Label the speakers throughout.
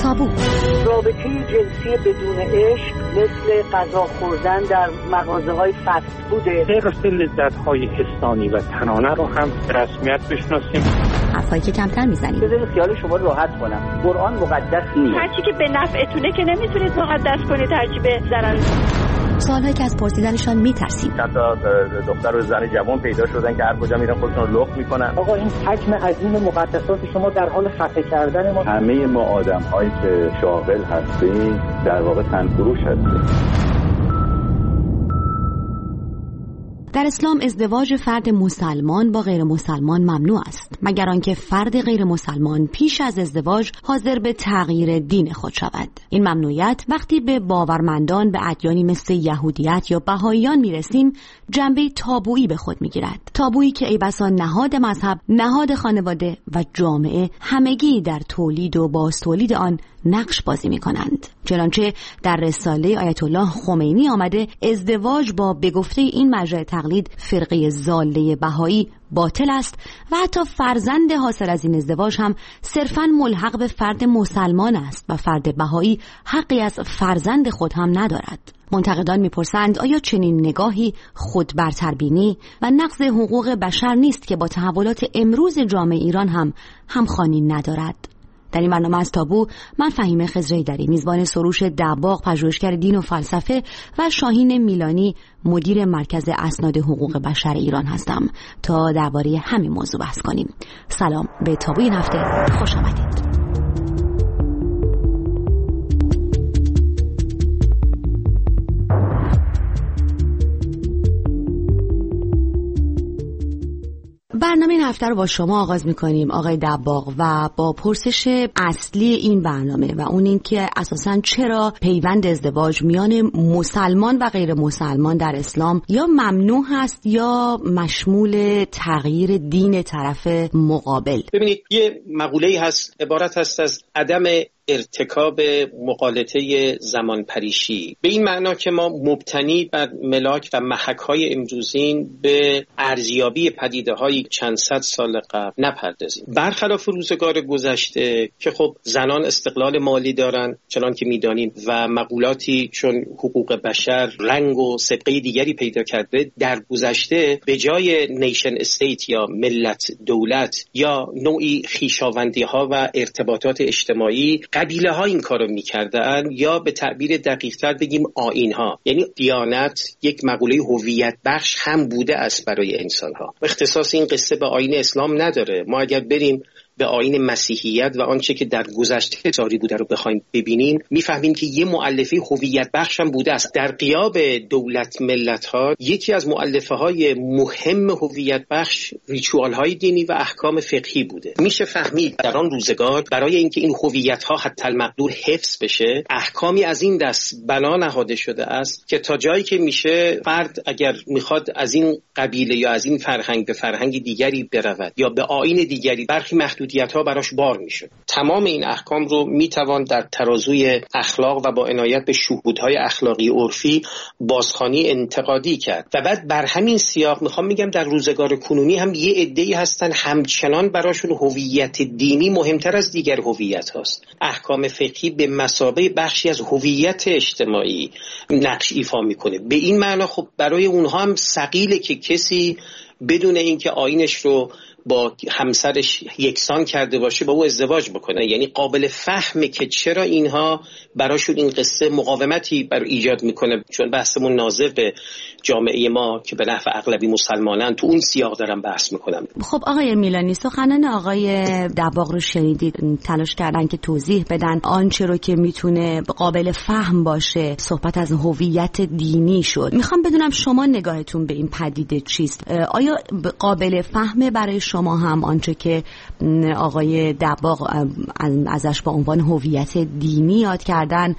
Speaker 1: تابو.
Speaker 2: رابطه جنسی بدون عشق مثل غذا خوردن در مغازه‌های فست فوده.
Speaker 3: غیر لذت‌های حسانی و تنانه رو هم به رسمیت بشناسیم.
Speaker 1: حرفایی که کمتر میزنیم.
Speaker 2: بذارید خیال شما راحت کنم. قرآن مقدس نیست.
Speaker 4: هرچی که به نفعتونه که نمیتونید مقدس کنید، هرچی به ضرر.
Speaker 1: سوالهایی که از پرسیدنشان میترسیم.
Speaker 5: حتی دختر و زن جوان پیدا شدن که هر کجا میرن خودشون رو لخت میکنن.
Speaker 2: آقا این حجم عظیم مقدسات شما در حال خفه کردن ما.
Speaker 5: همه ما آدم‌هایی که شاغل هستیم در واقع تنفروش هستیم.
Speaker 1: در اسلام ازدواج فرد مسلمان با غیر مسلمان ممنوع است، مگر آنکه فرد غیر مسلمان پیش از ازدواج حاضر به تغییر دین خود شود. این ممنوعیت وقتی به باورمندان به ادیانی مثل یهودیت یا بهائیان میرسیم جنبه تابویی به خود میگیرد. تابویی که ای بسا نهاد مذهب، نهاد خانواده و جامعه همگی در تولید و بازتولید آن نقش بازی می‌کنند. چنانچه در رساله آیت الله خمینی آمده ازدواج با به گفته این مرجع تقلید فرقه ضاله بهایی باطل است و حتی فرزند حاصل از این ازدواج هم صرفاً ملحق به فرد مسلمان است و فرد بهایی حقی از فرزند خود هم ندارد. منتقدان میپرسند آیا چنین نگاهی خود برتربینی و نقض حقوق بشر نیست که با تحولات امروز جامعه ایران هم همخوانی ندارد؟ در این برنامه از تابو من فهیمه خضرایدری میزبان سروش دباغ پژوهشگر دین و فلسفه و شاهین میلانی مدیر مرکز اسناد حقوق بشر ایران هستم تا درباره همین موضوع بحث کنیم. سلام به تابو این هفته، خوش آمدید. برنامه این هفته رو با شما آغاز می‌کنیم آقای دباغ و با پرسش اصلی این برنامه و اون این که اساساً چرا پیوند ازدواج میان مسلمان و غیر مسلمان در اسلام یا ممنوع هست یا مشمول تغییر دین طرف مقابل.
Speaker 6: ببینید یه مقوله‌ای هست عبارت هست از عدم ارتکاب مغالطه زمان پریشی، به این معنا که ما مبتنی بر ملاک و محک‌های امروزین به ارزیابی پدیده‌های چند صد سال قبل نپردازیم. برخلاف روزگار گذشته که خب زنان استقلال مالی دارن چنان که می‌دانیم و مقولاتی چون حقوق بشر رنگ و سابقه دیگری پیدا کرده، در گذشته به جای نیشن استیت یا ملت دولت یا نوعی خویشاوندی‌ها و ارتباطات اجتماعی قبیله ها این کارو میکردن یا به تعبیر دقیق تر بگیم آیین ها. یعنی دیانت یک مقوله هویت بخش هم بوده است برای انسان ها. اختصاص این قصه به آیین اسلام نداره. ما اگر بریم به آیین مسیحیت و آنچه که در گذشته جاری بوده رو بخوایم ببینیم میفهمیم که یه مؤلفه هویت بخش هم بوده است. در غیاب دولت ملت ها یکی از مؤلفه های مهم هویت بخش ریچوال های دینی و احکام فقهی بوده. میشه فهمید در آن روزگار برای اینکه این هویت ها حتی المقدور حفظ بشه احکامی از این دست بنا نهاده شده است که تا جایی که میشه فرد اگر میخواد از این قبیله یا از این فرهنگ به فرهنگ دیگری برود یا به آیین دیگری برخی محدودیت‌ها براش بار میشه. تمام این احکام رو میتوان در ترازوی اخلاق و با عنایت به شهودهای اخلاقی عرفی بازخوانی انتقادی کرد. و بعد بر همین سیاق میخوام میگم در روزگار کنونی هم یه عده‌ای هستن همچنان براشون هویت دینی مهمتر از دیگر هویت هاست. احکام فقهی به مثابه بخشی از هویت اجتماعی نقش ایفا میکنه. به این معنا خب برای اونها هم ثقیله که کسی بدون اینکه آیینش رو با همسرش یکسان کرده باشه با او ازدواج بکنه. یعنی قابل فهمه که چرا اینها براشون این قصه مقاومتی بر ایجاد میکنه، چون بحثمون ناظر به جامعه ما که به نحو اغلبی مسلمانن تو اون سیاق دارم بحث میکنم.
Speaker 1: خب آقای میلانی، سخنان آقای دباغ رو شنیدید، تلاش کردن که توضیح بدن آنچه رو که میتونه قابل فهم باشه. صحبت از هویت دینی شد. میخوام بدونم شما نگاهتون به این پدیده چیست؟ آیا قابل فهمه برای شما هم آنچه که آقای دباغ ازش با عنوان هویت دینی یاد کردن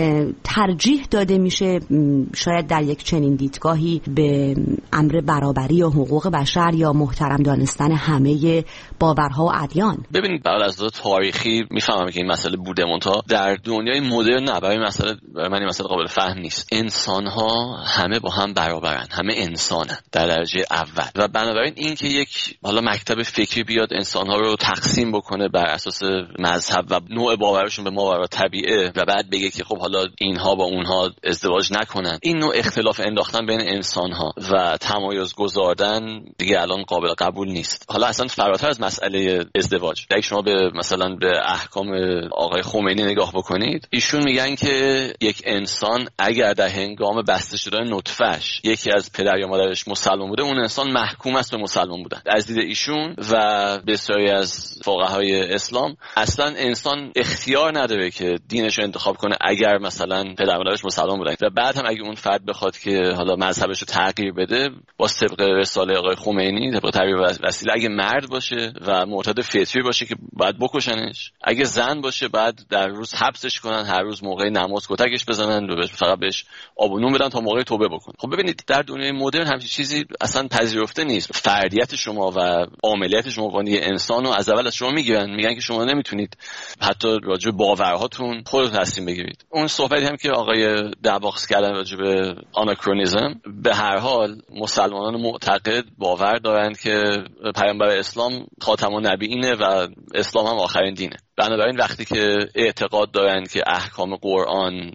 Speaker 1: ترجیح داده میشه شاید در یک چنین دیدگاهی به امر برابری و حقوق بشر یا محترم دانستن همه باورها و ادیان؟
Speaker 7: ببینید بعد از تاریخی میفهمم که این مسئله بوده، منتها در دنیای مدرن نه، برای من این مسئله قابل فهم نیست. انسان‌ها همه با هم برابرن، همه انسانن در درجه اول و بنابراین این که یک حالا مکتب فکری بیاد انسان‌ها رو تقسیم بکنه بر اساس مذهب و نوع باورشون به ماورا طبیعه و بعد بگه که خب حالا اینها با اونها ازدواج نکنن. این نوع اختلاف انداختن بین انسان‌ها و تمایز گذاردن دیگه الان قابل قبول نیست. حالا اصلا فراتر از مسئله ازدواج، اگه شما به مثلا به احکام آقای خمینی نگاه بکنید، ایشون میگن که یک انسان اگر در هنگام بسته شدن نطفه‌اش یکی از پدر یا مادرش مسلمان بوده، اون انسان محکوم است به مسلمان بودن. از دید ایشون و بسیاری از فقهای اسلام اصلا انسان اختیار نداره که دینش رو انتخاب کنه اگر مثلا پدر مادرش مسلمان بودن و بعد هم اگه اون فرد بخواد که حالا مذهبش رو تغییر بده با طبق رساله آقای خمینی، طبق تعبیر وسیله، اگه مرد باشه و معتاد فطری باشه که باید بکشنش، اگه زن باشه بعد در روز حبسش کنن، هر روز موقع نماز کتکش بزنن و فقط بهش آب و نون بدن تا موقع توبه بکنه. خب ببینید در دنیای مدرن همچین چیزی اصلا پذیرفته نیست. فردیت شما و عاملیت شما عنوان انسان رو از اول از شما میگن که شما نمیتونید حتی راجع به باورهاتون خودتون تصمیم بگیرید. اون صحبتی هم که آقای دباغس کردن راجع به آناکرونیسم، به هر حال مسلمانان معتقد باور دارند که پیامبر اسلام خاتم النبیینه و اسلام هم آخرین دینه. بنابراین وقتی که اعتقاد دارند که احکام قرآن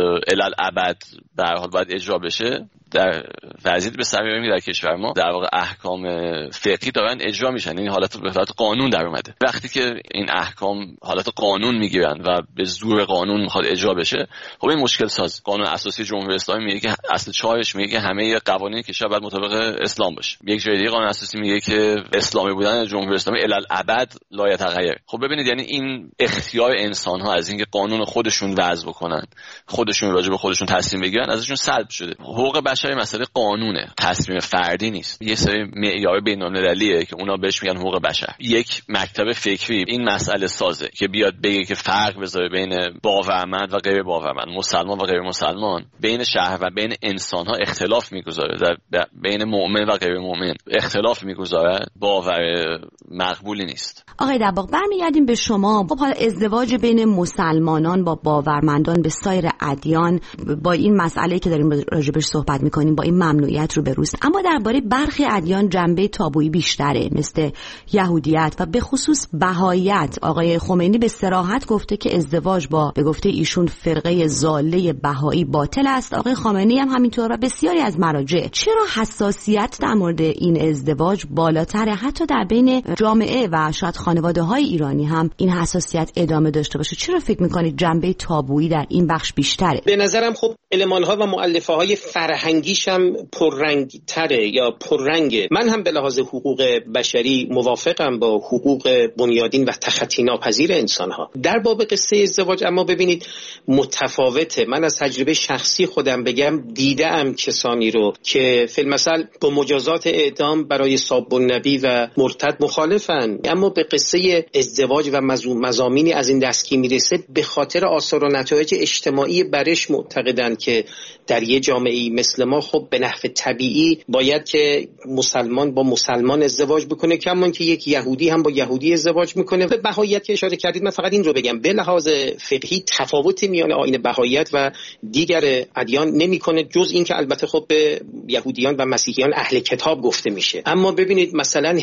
Speaker 7: الالعبد به هر حال باید اجرا بشه، در وضعیت به سر میبریم در کشور ما در واقع احکام فقهی دارن اجرا میشن، این حالت به حالت قانون در اومده. وقتی که این احکام حالت قانون میگیرن و به زور قانون میخواد اجرا بشه، خب این مشکل ساز. قانون اساسی جمهوری اسلامی میگه که اصل 4ش میگه که همه قوانین کشور باید مطابق اسلام باشه. یک جای دیگه قانون اساسی میگه که اسلامی بودن جمهوری اسلامی الالعبد لا یتغیر. خب ببینید یعنی این اختیار انسان ها از اینکه قانون خودشون وضع بکنن، خودشون راجع به خودشون تصمیم بگیرن، ازشون سلب شده. حقوق بشری مسئله قانونه، تصمیم فردی نیست. یه سری معیار بین‌المللیه که اونا بهش میگن حقوق بشر. یک مکتب فکری این مسئله سازه که بیاد بگه که فرق بذاره بین باورمند و غیر باورمند، مسلمان و غیر مسلمان، بین شهر و بین انسان ها اختلاف میگذاره، بین مؤمن و غیر مؤمن اختلاف میگذاره، باور مقبولی نیست.
Speaker 1: آقای دباغ برمیگردیم به شما. خب حالا ازدواج بین مسلمانان با باورمندان به سایر ادیان با این مسئله که داریم راجبش صحبت میکنیم با این ممنوعیت رو بروست، اما درباره برخی ادیان جنبه تابویی بیشتره، مثل یهودیت و به خصوص بهاییت. آقای خمینی به صراحت گفته که ازدواج با به گفته ایشون فرقه ضاله بهایی باطل است. آقای خامنه‌ای هم همینطور و بسیاری از مراجع. چرا حساسیت در مورد این ازدواج بالاتره حتی در بین جامعه و شاید خانواده‌های ایرانی هم این حساسیت ادامه داشته باشه؟ چرا فکر می‌کنید جنبه تابویی در این بخش بیشتره؟
Speaker 6: به نظرم خب المان‌ها و مؤلفه‌های فرهنگیش هم پررنگ‌تره یا پررنگه. من هم به لحاظ حقوق بشری موافقم با حقوق بنیادین و تخطی ناپذیر انسان‌ها در باب قصه ازدواج، اما ببینید متفاوته. من از تجربه شخصی خودم بگم، دیدم کسانی رو که فی المثل با مجازات اعدام برای ساب النبی و مرتد مخالفن، اما به قصه ازدواج و مضامینی از این دست که میرسه به خاطر آثار و نتایج اجتماعی برش معتقدن که در یه جامعه‌ای مثل ما خب به نحو طبیعی باید که مسلمان با مسلمان ازدواج بکنه، کمان که یک یهودی هم با یهودی ازدواج میکنه. به بهاییت که اشاره کردید، من فقط این رو بگم به لحاظ فقهی تفاوتی میان آیین بهاییت و دیگر ادیان نمیکنه، جز این که البته خب به یهودیان و مسیحیان اهل کتاب گفته میشه. اما ببینید مثلا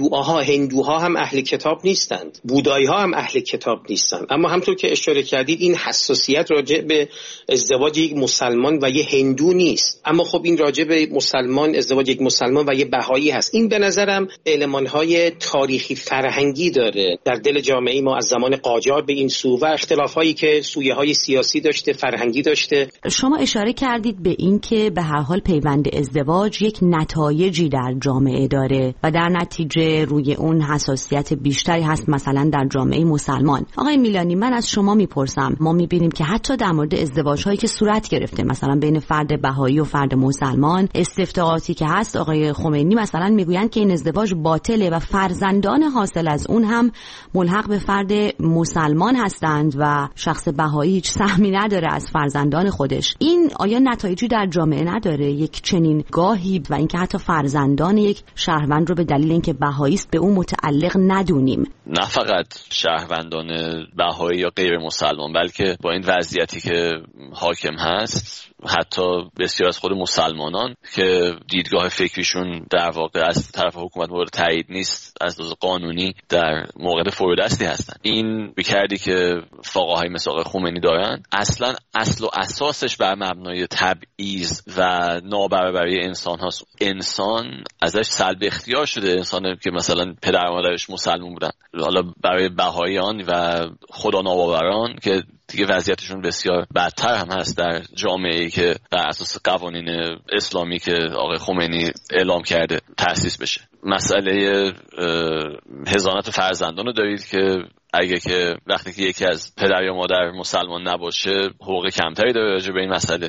Speaker 6: هندوها هم اهل کتاب نیستند، بودایی‌ها هم اهل کتاب نیستند، اما همونطور که اشاره کردید این حساسیت راجع به ازدواج یک مسلمان و یه هندو نیست، اما خب این راجع به مسلمان، ازدواج یک مسلمان و یه بهایی هست. این به نظرم المان‌های تاریخی فرهنگی داره در دل جامعه ما از زمان قاجار به این سو و اختلاف‌هایی که سویه‌های سیاسی داشته، فرهنگی داشته.
Speaker 1: شما اشاره کردید به این که به هر حال پیوند ازدواج یک نتایجی در جامعه داره و در نتیجه روی اون حساسیت بیشتری هست مثلا در جامعه مسلمان. آقای میلانی، من از شما میپرسم، ما میبینیم که حتی در مورد ازدواج‌هایی که صورت گرفته مثلا بین فرد بهایی و فرد مسلمان، استفتاءاتی که هست، آقای خمینی مثلا میگویند که این ازدواج باطله و فرزندان حاصل از اون هم ملحق به فرد مسلمان هستند و شخص بهایی هیچ سهمی نداره از فرزندان خودش. این آیا نتایجی در جامعه نداره یک چنین گاهی و اینکه حتی فرزندان یک شهروند رو به دلیل اینکه بهایی است به اون متعلق ندونیم؟
Speaker 7: نه فقط شهروندان بهایی یا غیر مسلمان، بلکه با این وضعیتی که حاکم هست حتی بسیار از خود مسلمانان که دیدگاه فکریشون در واقع از طرف حکومت مورد تایید نیست، از لحاظ قانونی در موقع فرودستی هستن. این بیکردی که فقهای مثل آقای خمینی دارن اصلا اصل و اساسش بر مبنای تبعیض و نابرابری انسان هاست. انسان ازش سلب اختیار شده، انسانی که مثلا پدر و مادرش مسلمان بودن، حالا برای بهاییان و خدا ناباوران که دیگه وضعیتشون بسیار بدتر هم هست در جامعه‌ای که بر اساس قوانین اسلامی که آقای خمینی اعلام کرده تأسیس بشه. مسئله حضانت فرزندان رو دارید که اگه که وقتی که یکی از پدر یا مادر مسلمان نباشه حقوق کمتری داره راجع به این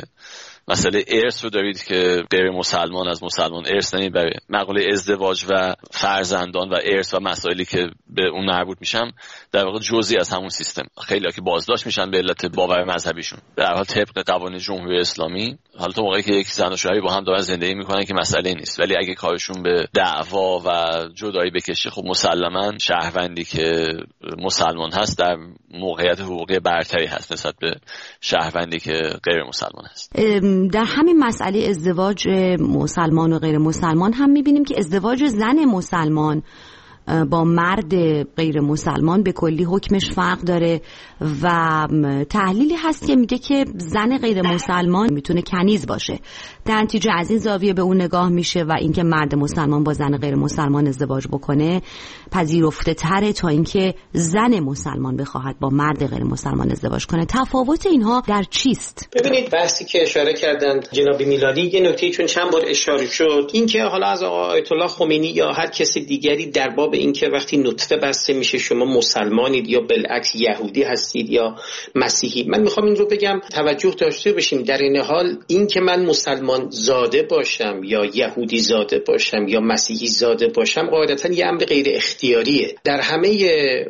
Speaker 7: مسئله ارث رو دارید که غیر مسلمان از مسلمان ارث نمیبره. مقوله ازدواج و فرزندان و ارث و مسائلی که به اون مربوط میشن در واقع جزئی از همون سیستم. خیلی‌ها که بازداشت میشن به علت باور مذهبیشون در حال طبق قوانین جمهوری اسلامی، حالا تو موقعی که یک زن و شوهری با هم دارن زندگی میکنن که مسئله نیست، ولی اگه کارشون به دعوا و جدایی بکشه خب مسلماً شهروندی که مسلمان هست در موقعیت حقوقی برتری هست نسبت به شهروندی که غیر مسلمان هست.
Speaker 1: در همین مسئله ازدواج مسلمان و غیر مسلمان هم میبینیم که ازدواج زن مسلمان با مرد غیر مسلمان به کلی حکمش فرق داره و تحلیلی هست که میگه که زن غیر مسلمان میتونه کنیز باشه. در نتیجه از این زاویه به اون نگاه میشه و اینکه مرد مسلمان با زن غیر مسلمان ازدواج بکنه پذیرفته تره تا اینکه زن مسلمان بخواهد با مرد غیر مسلمان ازدواج کنه. تفاوت اینها در چیست؟
Speaker 6: ببینید بحثی که اشاره کردند جناب میلانی یه نکته چون چند بار اشاره شد، اینکه حالا از آیت الله خمینی یا هر کسی دیگری در باب اینکه وقتی نطفه بسته میشه شما مسلمانید یا بالعکس یهودی هستید یا مسیحی، من میخوام این رو بگم توجه داشته باشیم. در این حال اینکه من مسلمان زاده باشم یا یهودی زاده باشم یا مسیحی زاده باشم قاعدتاً یه امر غیر اختیاریه، در همه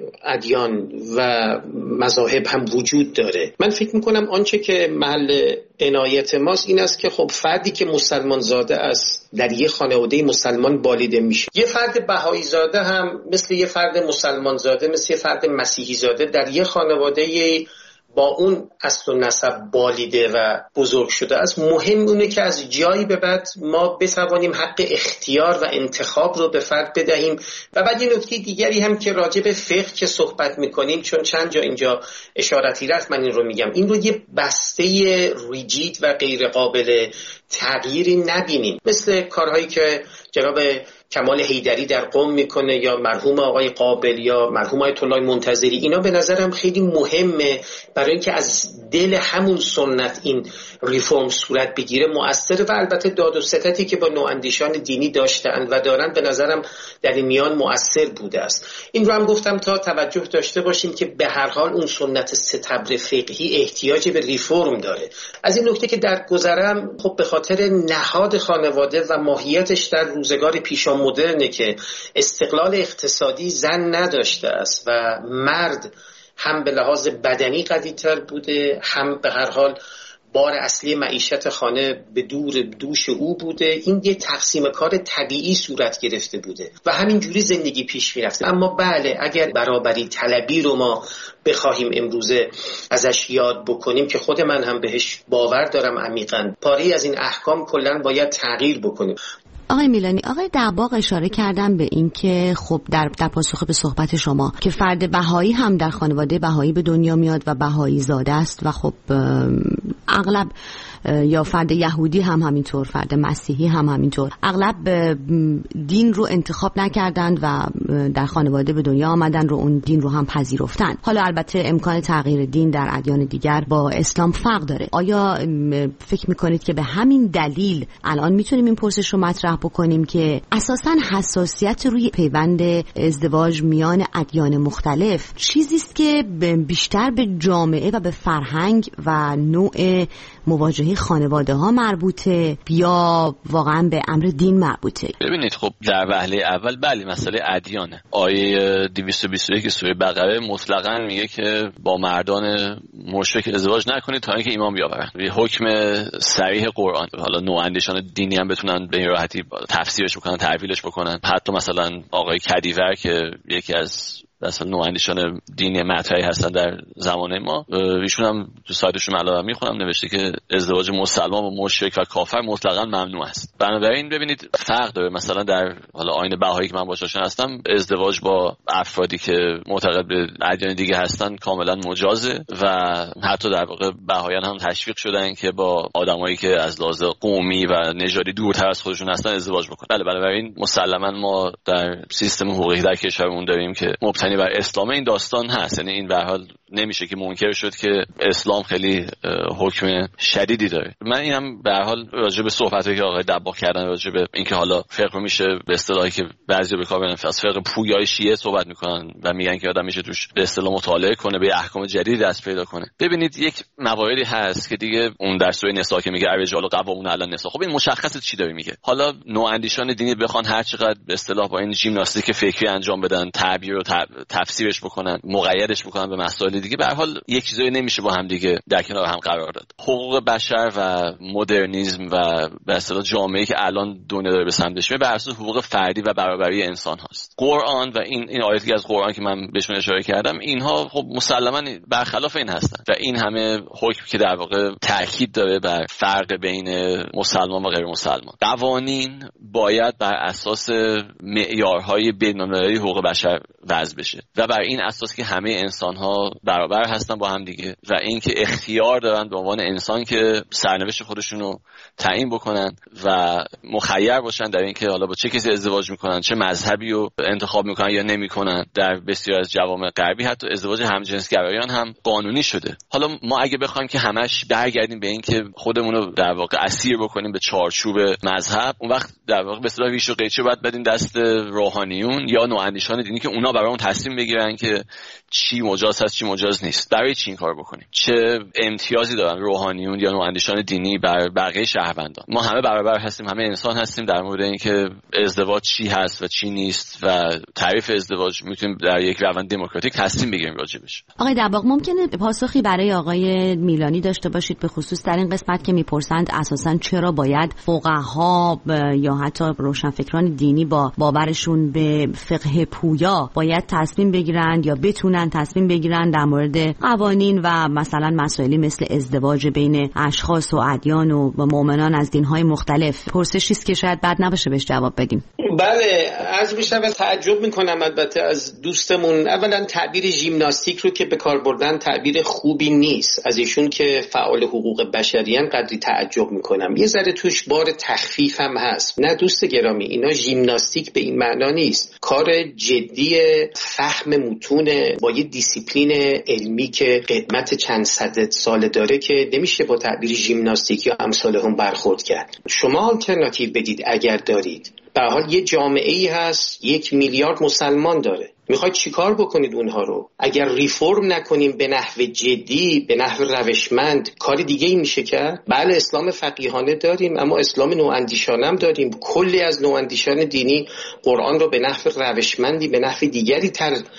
Speaker 6: ادیان و مذاهب هم وجود داره. من فکر میکنم آنچه که محل عنایت ماست این است که خب فردی که مسلمان زاده است در یه خانواده مسلمان بالیده میشه، یه فرد بهایی زاده هم مثل یه فرد مسلمان زاده، مثل یه فرد مسیحی زاده در یه خانواده با اون اصل و نسب بالیده و بزرگ شده است. مهم اونه که از جایی به بعد ما بتوانیم حق اختیار و انتخاب رو به فرد بدهیم. و بعد یه نکته دیگری هم که راجع به فقه که صحبت میکنیم، چون چند جا اینجا اشارتی رفت من این رو میگم، این رو یه بسته ریجید و غیر قابل تغییری نبینیم، مثل کارهایی که جناب کمال حیدری در قم میکنه یا مرحوم آقای قابل یا مرحوم آیت الله منتظری. اینا به نظرم خیلی مهمه برای اینکه از دل همون سنت این ریفرم صورت بگیره مؤثره و البته داد و ستدی که با نواندیشان دینی داشتن و دارن به نظرم در این میان مؤثر بوده است. این رو هم گفتم تا توجه داشته باشیم که به هر حال اون سنت ستبر فقهی احتیاجی به ریفرم داره. از این نکته که در گذرم خب به خاطر نهاد خانواده و ماهیتش در روزگار پیشا مدرنه که استقلال اقتصادی زن نداشته است و مرد هم به لحاظ بدنی قوی‌تر بوده، هم به هر حال بار اصلی معیشت خانه به دوش او بوده. این یه تقسیم کار طبیعی صورت گرفته بوده و همین جوری زندگی پیش میرفته. اما بله، اگر برابری طلبی رو ما بخواهیم امروزه ازش یاد بکنیم که خود من هم بهش باور دارم عمیقاً، پاری از این احکام کلاً باید تغییر بکنیم.
Speaker 1: آقای میلانی، آقای دباغ اشاره کردن به این که خب در پاسخ به صحبت شما که فرد بهایی هم در خانواده بهایی به دنیا میاد و بهایی زاده است و خب اغلب یا فرد یهودی هم همینطور، فرد مسیحی هم همینطور، اغلب دین رو انتخاب نکردند و در خانواده به دنیا آمدن رو اون دین رو هم پذیرفتن. حالا البته امکان تغییر دین در ادیان دیگر با اسلام فرق داره. آیا فکر میکنید که به همین دلیل الان میتونیم این پرسش رو مطرح بکنیم که اساساً حساسیت روی پیوند ازدواج میان ادیان مختلف چیزی است که بیشتر به جامعه و به فرهنگ و نوع مواجهه خانواده ها مربوطه یا واقعا به امر دین مربوطه؟
Speaker 7: ببینید خب در وهله اول بله مسئله ادیانه. آیه 221 سوره بقره مطلقاً میگه که با مردان مشرک ازدواج نکنید تا اینکه ایمان بیاورند. یه حکم صریح قرآن. حالا نواندیشان دینی هم بتونن به این راحتی تفسیرش بکنن، تعویلش بکنن. حتی مثلا آقای کدیور که یکی از اصلا نواندیشان دینی مطرحی هستن در زمان ما. ایشون هم تو سایتشون مطلب میخونم نوشته که ازدواج مسلمان با مشرک و کافر مطلقاً ممنوع است. بنابراین ببینید فرق داره، مثلا در حالا آیین بهایی که من باهاش آشنا هستم ازدواج با افرادی که معتقد به ادیان دیگه هستن کاملا مجازه و حتی در واقع بهاییان هم تشویق شدن که با آدمایی که از لحاظ قومی و نژادی دورتر از خودشون هستن ازدواج بکنن. بنابراین مسلماً ما در سیستم حقوقی در کشورمون داریم که مبتنی بر اسلام این داستان هست. یعنی این به هر حال نمیشه که منکر شد که اسلام خیلی حکم شدیدی داره. من اینم به هر حال راجع به صحبتایی که آقای دباغ کردن راجع به اینکه حالا فقه میشه به اصطلاحی که بعضی به کار میبرن از فقه پویای شیعه صحبت میکنن و میگن که آدم میشه توش به اصطلاح مطالعه کنه، به احکام جدید دست پیدا کنه. ببینید یک مواردی هست که دیگه اون در سوره نساء که میگه الرجال قوامون علی النساء، خب این مشخصه چی داره میگه. حالا نواندیشان دینی بخوان هر چقدر به اصطلاح با این ژیمناستیک فکری انجام بدن، تعبیر و تفسیرش بکنن، مقیدش بکنن به مسائل دیگه، به هر حال یک چیزی نمیشه با هم دیگه در کنار هم قرار داد. حقوق بشر و مدرنیسم و به اصطلاح جامعه‌ای که الان دنیا داره به سمتش میره بر اساس حقوق فردی و برابری انسان هاست. قرآن و این آیاتی از قرآن که من بهشون اشاره کردم، اینها خب مسلماً برخلاف این هستن و این همه حکم که در واقع تاکید داره بر فرق بین مسلمان و غیر مسلمان. قوانین باید بر اساس معیارهای بین‌المللی حقوق بشر وضع بشه و بر این اساس که همه انسان‌ها برابر هستن با هم دیگه و اینکه اختیار دارن به عنوان انسان که سرنوشت خودشون رو تعیین بکنن و مخیر باشن در اینکه حالا با چه کسی ازدواج میکنن، چه مذهبی رو انتخاب میکنن یا نمیکنن. در بسیار از جوامع غربی حتی ازدواج همجنسگرایان هم قانونی شده. حالا ما اگه بخوایم که همش برگردیم به اینکه خودمون رو در واقع اسیر بکنیم به چارچوب مذهب، اون وقت در واقع به اصطلاح ریش و قیچی باید بدیم دست روحانیون یا نواندیشان دینی که اونا برامون تصمیم بگیرن که چی مجاز هست چی مجاز نیست. برای چی این کار بکنیم؟ چه امتیازی دارن روحانیون یا نواندیشان دینی بر بقیه شهروندان؟ ما همه برابر هستیم، همه انسان هستیم. در مورد اینکه ازدواج چی هست و چی نیست و تعریف ازدواج میتونیم در یک روند دموکراتیک تصمیم بگیریم راجبش.
Speaker 1: آقای دباغ ممکنه پاسخی برای آقای میلانی داشته باشید به خصوص در این قسمت که میپرسند اساساً چرا باید فقها یا حتی روشنفکران دینی با باورشون به فقه پویا باید تصمیم بگیرند یا بتونن تصمیم بگیرن در مورد قوانین و مثلا مسائلی مثل ازدواج بین اشخاص و ادیان و مؤمنان از دین‌های مختلف. پرسشی است که شاید بد نباشه بهش جواب بدیم.
Speaker 6: بله، عرض می‌شود تعجب می‌کنم البته از دوستمون. اولا تعبیر ژیمناستیک رو که به کار بردن تعبیر خوبی نیست. از ایشون که فعال حقوق بشریان قدری تعجب می‌کنم. یه ذره توش بار تخفیف هم هست. نه دوست گرامی، اینا ژیمناستیک به این معنا نیست. کار جدی فهم متون با یه دیسیپلین علمی که قدمت چند صد سال داره که نمیشه با تعبیر ژیمناستیک یا امثال هم برخورد کرد. شما آلترناتیو بدید اگر دارید. به هر حال یه جامعه‌ای هست 1 میلیارد مسلمان داره. میخواید چیکار بکنید اونها رو؟ اگر ریفرم نکنیم به نحو جدی، به نحو روشمند، کار دیگه ای میشه کرد. بله اسلام فقیهانه داریم، اما اسلام نواندیشانه هم داریم. کلی از نواندیشان دینی قرآن رو به نحو روشمندی، به نحو دیگری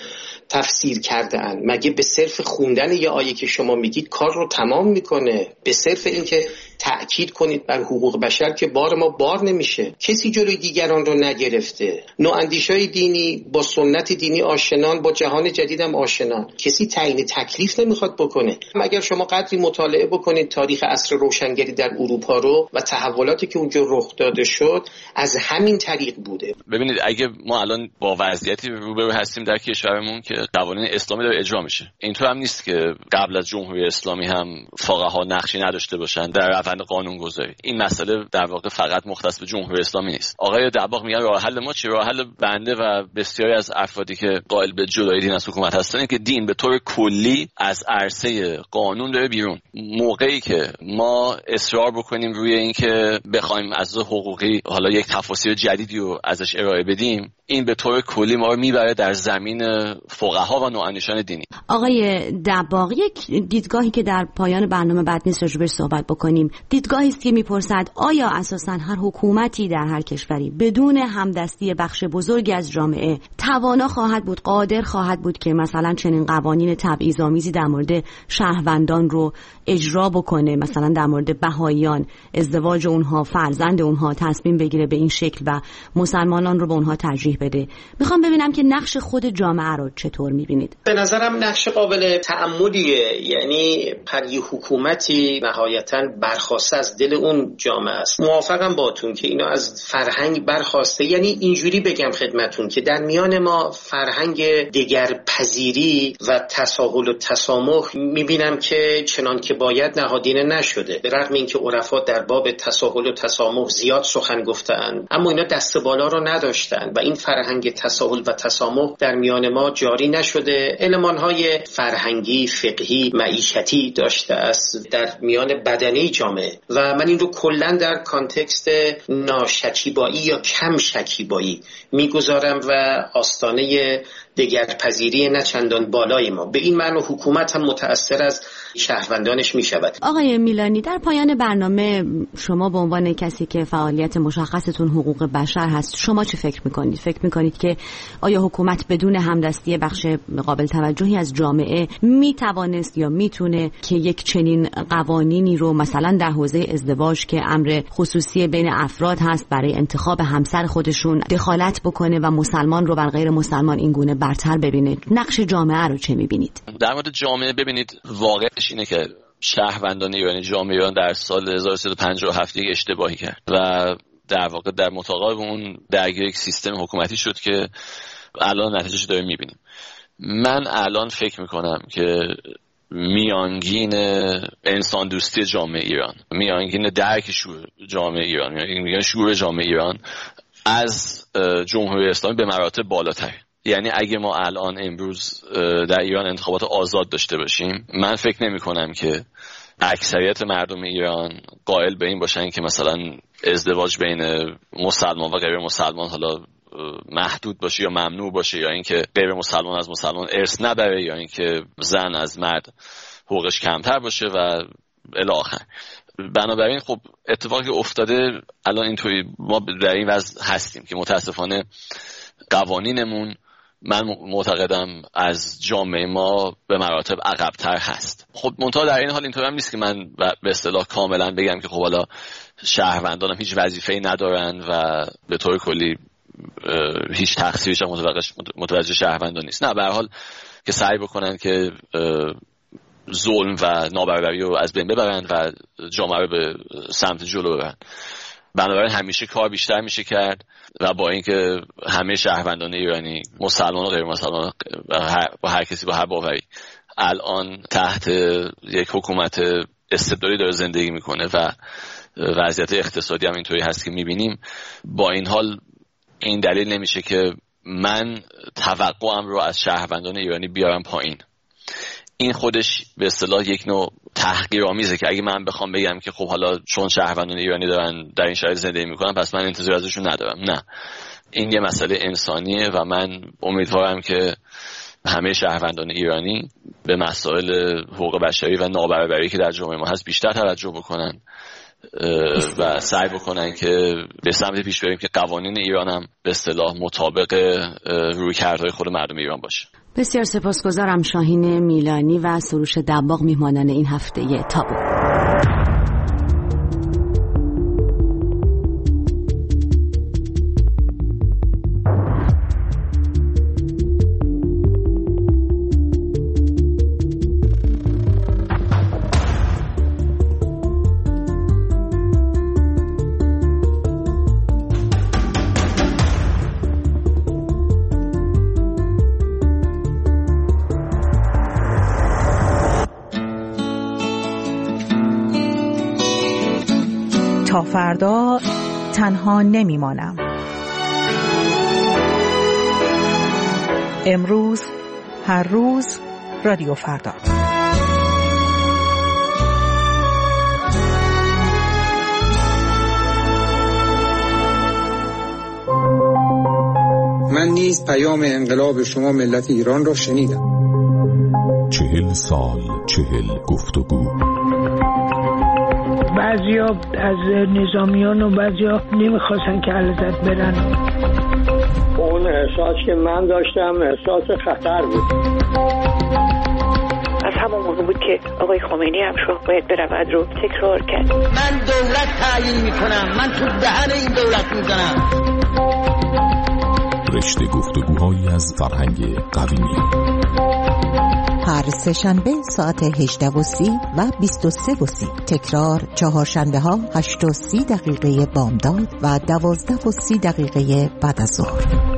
Speaker 6: تفسیر کرده اند. مگه به صرف خوندن یه آیه که شما میگید کار رو تمام میکنه؟ به صرف این که تأکید کنید بر حقوق بشر که بار ما بار نمیشه. کسی جلوی دیگران رو نگرفته. نواندیشای دینی با سنت دینی آشنان، با جهان جدید هم آشنان. کسی تعیین تکلیف نمیخواد بکنه. اگر شما قدری مطالعه بکنید تاریخ عصر روشنگری در اروپا رو و تحولاتی که اونجا رخ داده شد، از همین طریق بوده.
Speaker 7: ببینید اگه ما الان با وضعیتی روبرو هستیم در کشورمون که قوانین اسلامی داره اجرا میشه، اینطور هم نیست که قبل از جمهوری اسلامی هم فقها نقشی نداشته باشن در روند قانونگذاری. این مسئله در واقع فقط مختص به جمهوری اسلامی نیست. آقای دباغ میگن راه حل ما چی؟ راه حل بنده و بسیاری از افرادی که قائل به جدایی دین از حکومت هستن که دین به طور کلی از عرصه قانون بره بیرون. موقعی که ما اصرار بکنیم روی اینکه بخوایم از حقوقی حالا یک تفاسیر جدیدی رو ازش ارائه بدیم، این به طور کلی ما رو میبره در زمین فقها و نواندیشان دینی.
Speaker 1: آقای دباغ، یک دیدگاهی که در پایان برنامه بعد نیست راجبش صحبت بکنیم، دیدگاهی است که میپرسد آیا اساساً هر حکومتی در هر کشوری بدون همدستی بخش بزرگی از جامعه توانا خواهد بود، قادر خواهد بود که مثلا چنین قوانین تبعیض‌آمیزی در مورد شهروندان رو اجرا بکنه؟ مثلا در مورد بهاییان ازدواج اونها، فرزند اونها تصمیم بگیره به این شکل و مسلمانان رو به اونها ترجیح توضیح بده. میخوام ببینم که نقش خود جامعه رو چطور میبینید.
Speaker 6: به نظرم نقش قابل تأملیه، یعنی هر حکومتی نهایتاً برخواسته از دل اون جامعه است. موافقم باتون که اینا از فرهنگ برخواسته، یعنی اینجوری بگم خدمتون که در میان ما فرهنگ دگرپذیری و تساهل و تسامح میبینم که چنان که باید نهادینه نشده. به رغم اینکه عرفا در باب تساهل و تسامح زیاد سخن گفتن، اما اینا دست بالا رو نداشتن و این فرهنگ تساهل و تسامح در میان ما جاری نشده. المان‌های فرهنگی، فقهی، معیشتی داشته است در میان بدنه جامعه و من این رو کلاً در کانتکست ناشکیبایی یا کم شکیبایی میگذارم و آستانه دگرپذیری نه چندان بالای ما. به این معنی حکومت هم متأثر از شهروندانش می شود.
Speaker 1: آقای میلانی، در پایان برنامه شما به عنوان کسی که فعالیت مشخصتون حقوق بشر هست، شما چه فکر میکنید؟ فکر میکنید که آیا حکومت بدون همدستی بخش قابل توجهی از جامعه میتوانست یا میتونه که یک چنین قوانینی رو مثلا در حوزه ازدواج که امر خصوصی بین افراد هست برای انتخاب همسر خودشون دخالت بکنه و مسلمان رو بر غیر مسلمان این گونه برتر ببینه؟ نقش جامعه رو چه میبینید؟
Speaker 7: در مورد جامعه ببینید، واقعش اینه که شهروندان ایرانی، جامعه ایران در سال 1357 یک اشتباهی کرد و در واقع در متعاقب اون درگیر یک سیستم حکومتی شد که الان نتیجهش داریم میبینیم. من الان فکر میکنم که میانگین انسان دوستی جامعه ایران، میانگین درک شعور جامعه ایران، میانگین شعور جامعه ایران از جمهوری اسلامی به مراتب بالاتر. یعنی اگه ما الان امروز در ایران انتخابات آزاد داشته باشیم، من فکر نمی کنم که اکثریت مردم ایران قائل به این باشن که مثلا ازدواج بین مسلمان و غیر مسلمان حالا محدود باشه یا ممنوع باشه، یا اینکه غیر مسلمان از مسلمان ارث نبره، یا اینکه زن از مرد حقوقش کمتر باشه و الی آخر. بنابراین خب اتفاقی افتاده الان اینطوری ما در این وضع هستیم که متاسفانه قوانینمون، من معتقدم، از جامعه ما به مراتب عقب‌تر هست. خب منتها در این حال اینطور هم نیست که من به اصطلاح کاملا بگم که خب حالا شهروندان هم هیچ وظیفه‌ای ندارن و به طور کلی هیچ تقصیرش هم متوجه شهروندان نیست. نه، به هر حال که سعی بکنن که ظلم و نابرابری رو از بین ببرن و جامعه رو به سمت جلو ببرن. بنابراین همیشه کار بیشتر میشه کرد و با اینکه همه شهروندان ایرانی، مسلمان و غیر مسلمان و هر کسی با هر باوری، الان تحت یک حکومت استبدادی داره زندگی میکنه و وضعیت اقتصادی هم اینطوری هست که میبینیم، با این حال این دلیل نمیشه که من توقعم رو از شهروندان ایرانی بیارم پایین. این خودش به اصطلاح یک نوع تحقیرآمیزه که اگه من بخوام بگم که خب حالا چون شهروندان ایرانی دارن در این شرایط زندگی میکنن پس من انتظار ازشون ندارم. نه، این یه مسئله انسانیه و من امیدوارم که همه شهروندان ایرانی به مسائل حقوق بشری و نابرابری که در جامعه ما هست بیشتر توجه بکنن و سعی بکنن که به سمت پیش بریم که قوانین ایران هم به اصطلاح مطابق رویکردهای خود مردم ایران باشه.
Speaker 1: بسیار سپاسگزارم. شاهین میلانی و سروش دباغ میهمانان این هفته تابو.
Speaker 8: تا فردا تنها نمیمانم. امروز، هر روز، رادیو فردا.
Speaker 9: من نیز پیام انقلاب شما ملت ایران را شنیدم.
Speaker 10: 40 سال 40 گفتگو.
Speaker 11: بعضیا از نظامیان و بعضیا نمیخواستن که علیزاده برن.
Speaker 2: اون احساس که من داشتم احساس خطر بود.
Speaker 4: از همون موقع بود که آقای خمینی هم شاه باید برود رو تکرار کرد.
Speaker 12: من دولت تعیین میکنم، من تو دهن این دولت میزنم.
Speaker 10: رشته گفتگوهایی از فرهنگ قومی.
Speaker 8: هر سه‌شنبه ساعت 18:30 و 23:30. تکرار چهارشنبه ها 8:30 بامداد و 12:30 بعد از ظهر.